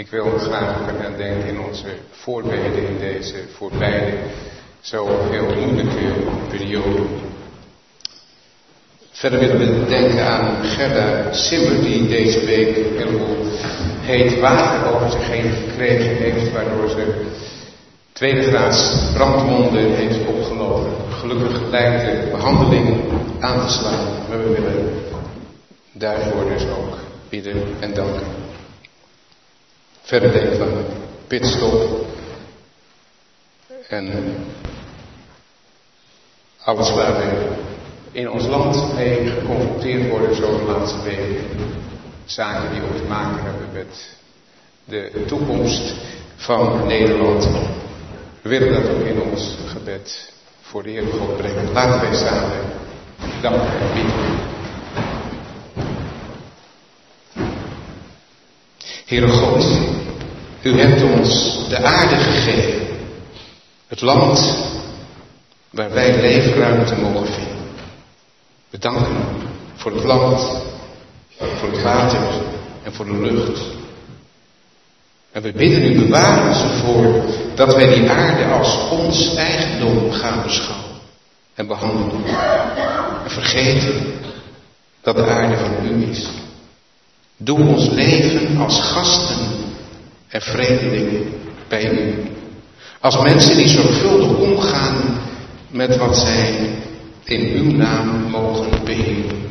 Ik wil graag ook aan denken in onze voorbeden in deze voorbije, zo heel moeilijke periode. Verder willen we denken aan Gerda Simmer, die deze week een heleboel heet water over zich heen gekregen heeft, waardoor ze tweede graads brandwonden heeft opgelopen. Gelukkig lijkt de behandeling aan te slaan, maar we willen daarvoor dus ook bidden en danken. Verder denken we aan pitstop en alles waar we in ons land mee geconfronteerd worden zo de laatste weken. Zaken die ook te maken hebben met de toekomst van Nederland. We willen dat ook in ons gebed voor de Heer God brengen. Laten wij samen danken en bidden. Heere God, u hebt ons de aarde gegeven. Het land waar wij leefruimte mogen vinden. We danken u voor het land, voor het water en voor de lucht. En we bidden u, bewaar ons ervoor dat wij die aarde als ons eigendom gaan beschouwen en behandelen. En vergeten dat de aarde van u is. Doe ons leven als gasten en vreemdelingen bij u. Als mensen die zorgvuldig omgaan met wat zij in uw naam mogen beheren.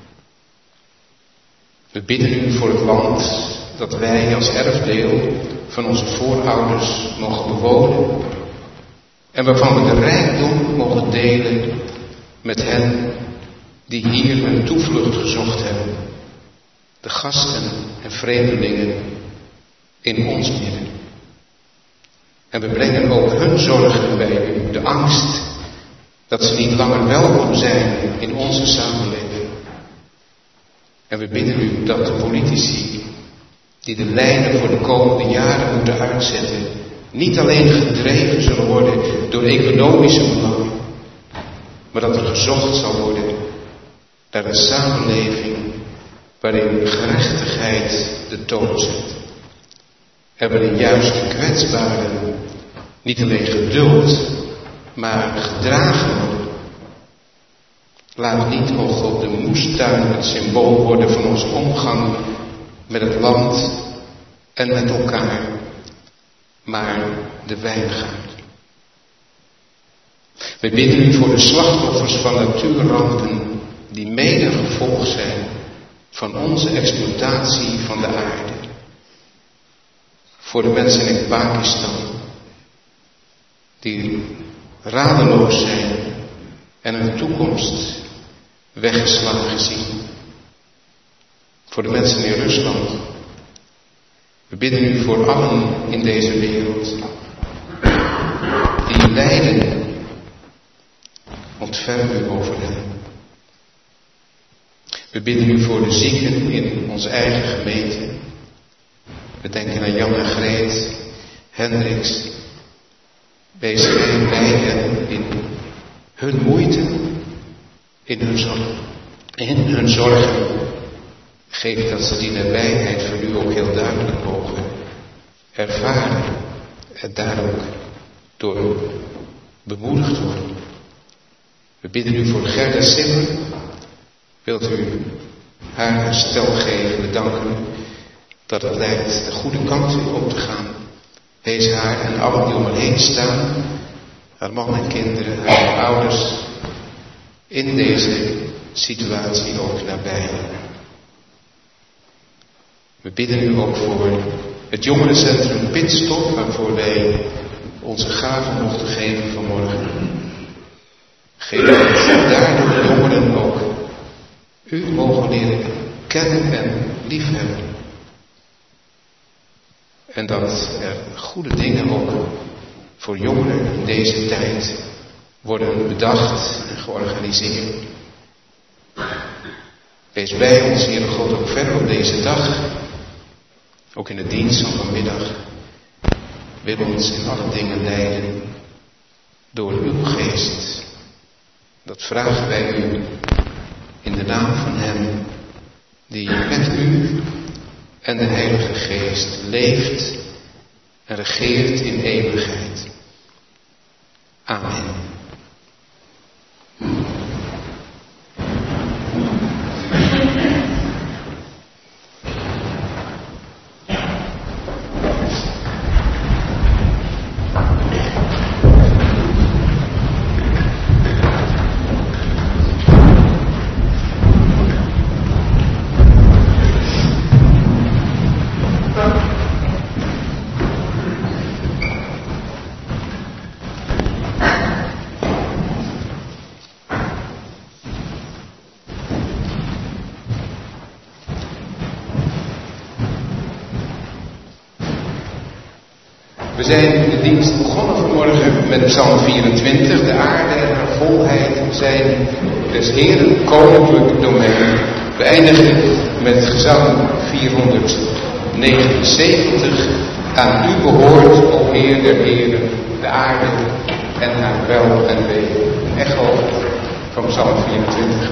We bidden u voor het land dat wij als erfdeel van onze voorouders mogen bewonen en waarvan we de rijkdom mogen delen met hen die hier een toevlucht gezocht hebben. De gasten en vreemdelingen in ons midden. En we brengen ook hun zorgen bij u, de angst dat ze niet langer welkom zijn in onze samenleving. En we bidden u dat de politici die de lijnen voor de komende jaren moeten uitzetten, niet alleen gedreven zullen worden door economische belangen, maar dat er gezocht zal worden naar een samenleving waarin gerechtigheid de toon zet. En waarin juist de kwetsbaren niet alleen geduld, maar gedragen worden. Laat niet, o God, de moestuin het symbool worden van onze omgang met het land en met elkaar, maar de wijngaard. We bidden u voor de slachtoffers van natuurrampen die mede gevolg zijn van onze exploitatie van de aarde. Voor de mensen in Pakistan die radeloos zijn en hun toekomst weggeslagen zien. Voor de mensen in Rusland. We bidden u voor allen in deze wereld die lijden. Ontferm u over hen. We bidden u voor de zieken in onze eigen gemeente. We denken aan Jan en Greet, Hendricks. Wees gij bij hen in hun moeite, in hun zorgen. In hun zorgen. Geef dat ze die nabijheid van u ook heel duidelijk mogen ervaren. En daar ook door bemoedigd worden. We bidden u voor Gerda Simmer. Wilt u haar herstel geven? We danken u dat het lijkt de goede kant op te gaan. Wees haar en allen die om haar heen staan, haar man en kinderen, haar ouders, in deze situatie ook nabij. We bidden u ook voor het jongerencentrum Pitstop, waarvoor wij onze gaven mochten geven vanmorgen. Geef dat daardoor de jongeren ook u mogen leren kennen en liefhebben. En dat er goede dingen ook voor jongeren in deze tijd worden bedacht en georganiseerd. Wees bij ons, Heere God, ook verder op deze dag. Ook in de dienst van vanmiddag. Wil ons in alle dingen leiden door uw geest. Dat vragen wij u in de naam van hem die met u en de Heilige Geest leeft en regeert in eeuwigheid. Amen. We zijn de dienst begonnen vanmorgen met Psalm vierentwintig. De aarde en haar volheid zijn des Heeren koninklijk domein. We eindigen met gezang vierhonderdnegenenzeventig. Aan u behoort, o Heer der Heren, de aarde en haar wel en wee. Echo van Psalm vierentwintig.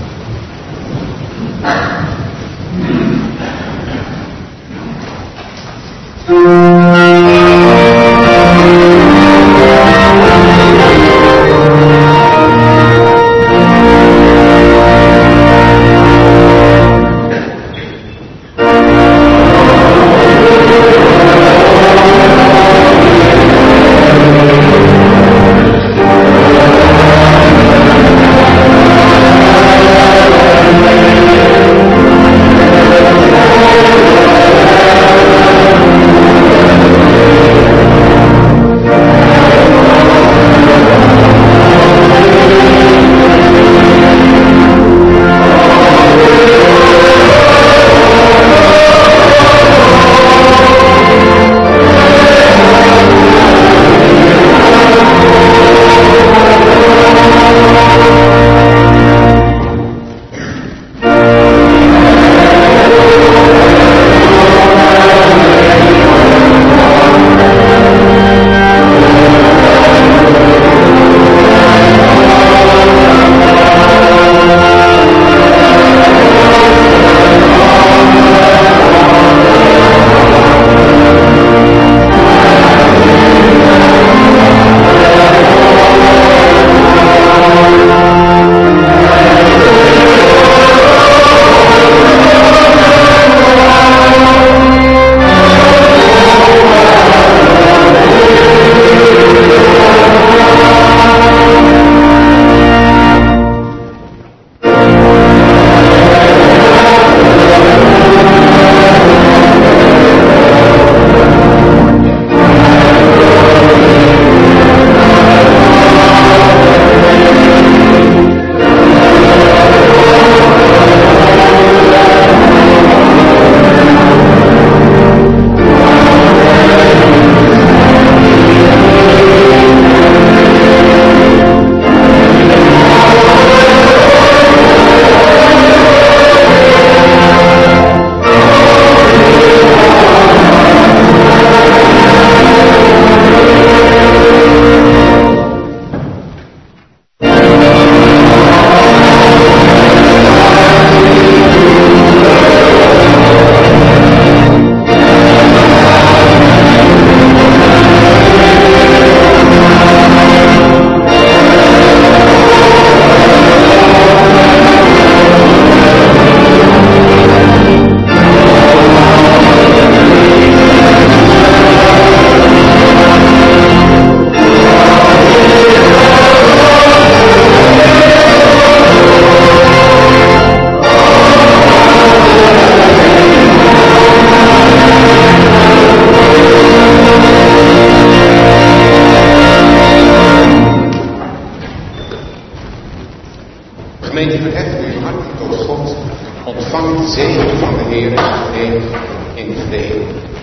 Gemeente, verheft uw hart tot God. Ontvang de zegen van de Heer en in vrede.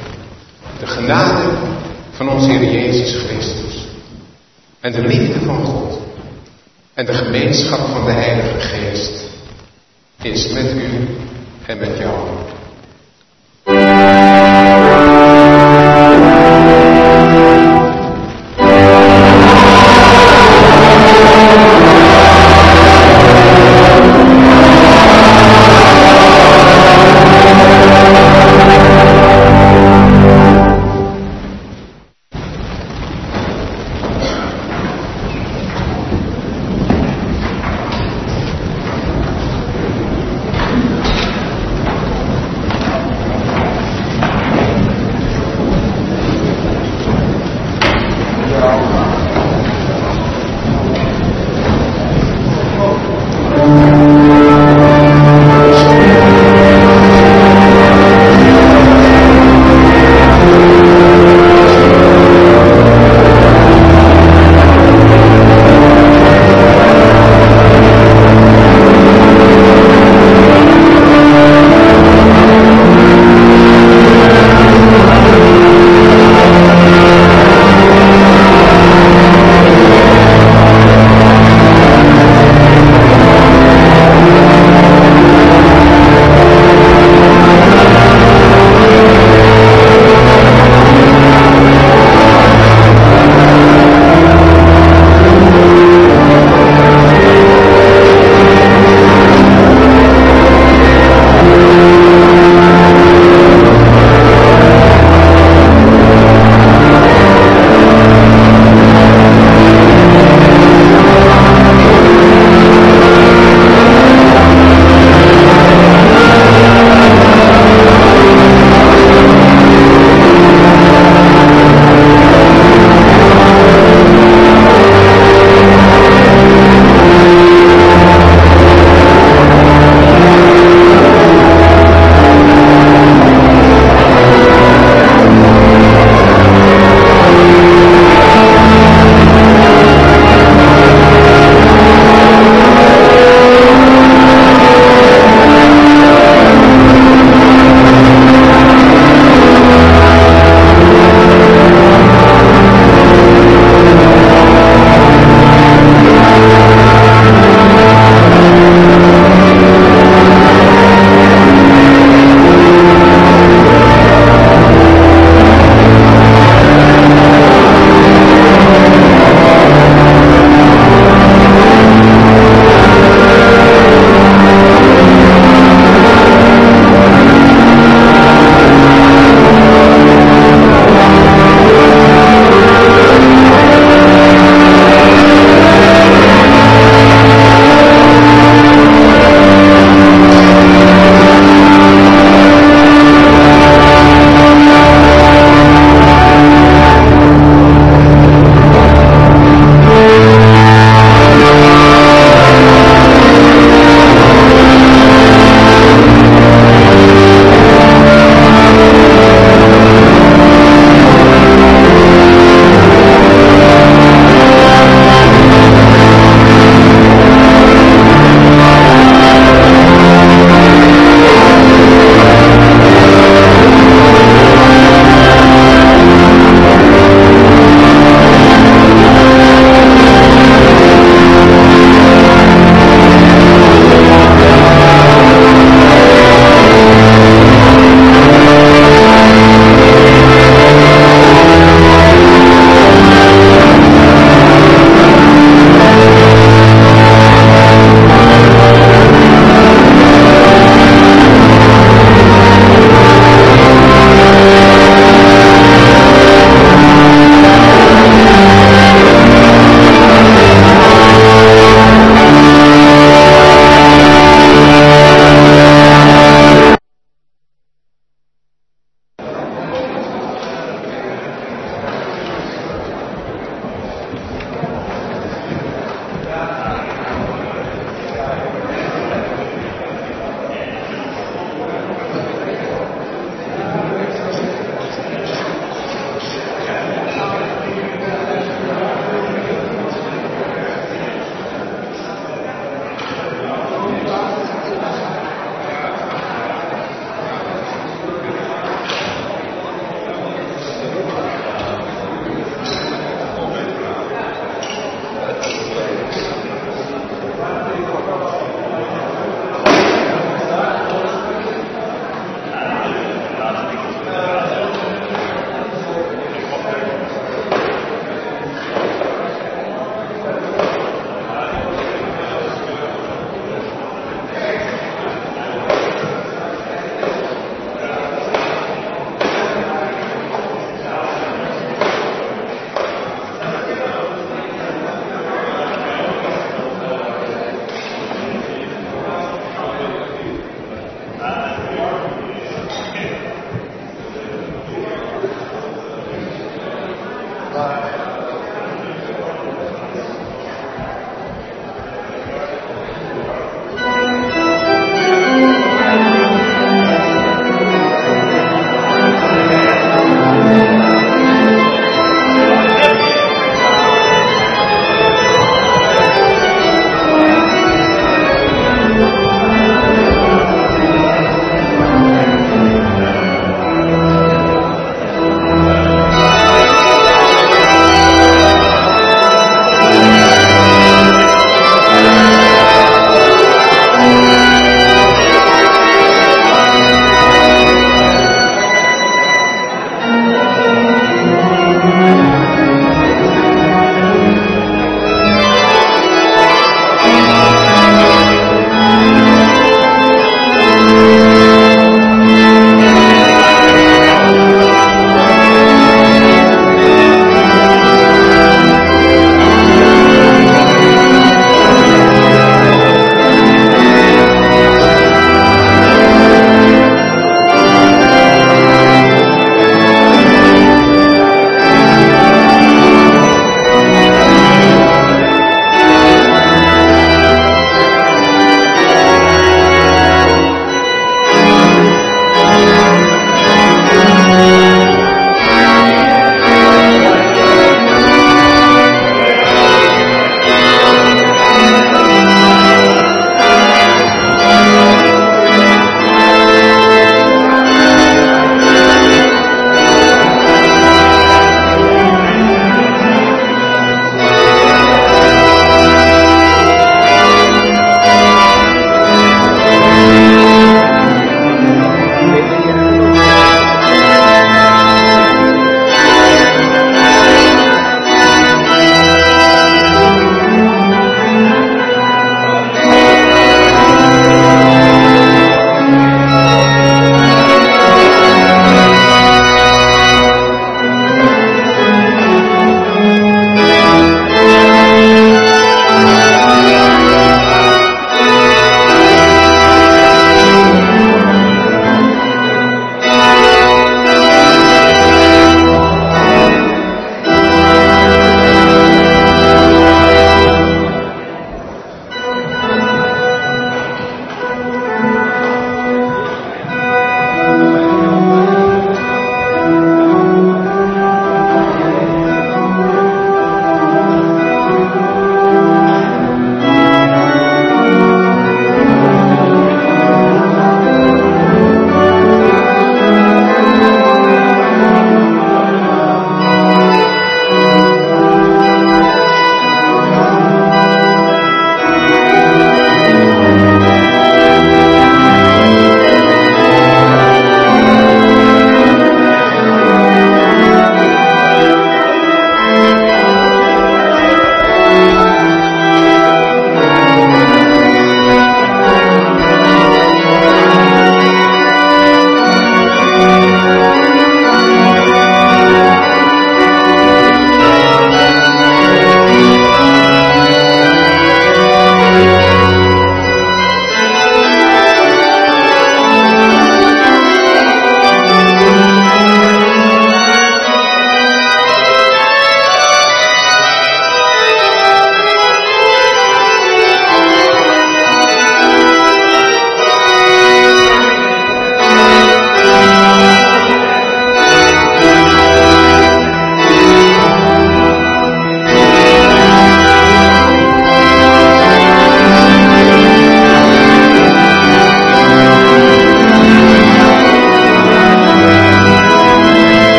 De genade van onze Heer Jezus Christus. En de liefde van God. En de gemeenschap van de Heilige Geest is met u en met jou.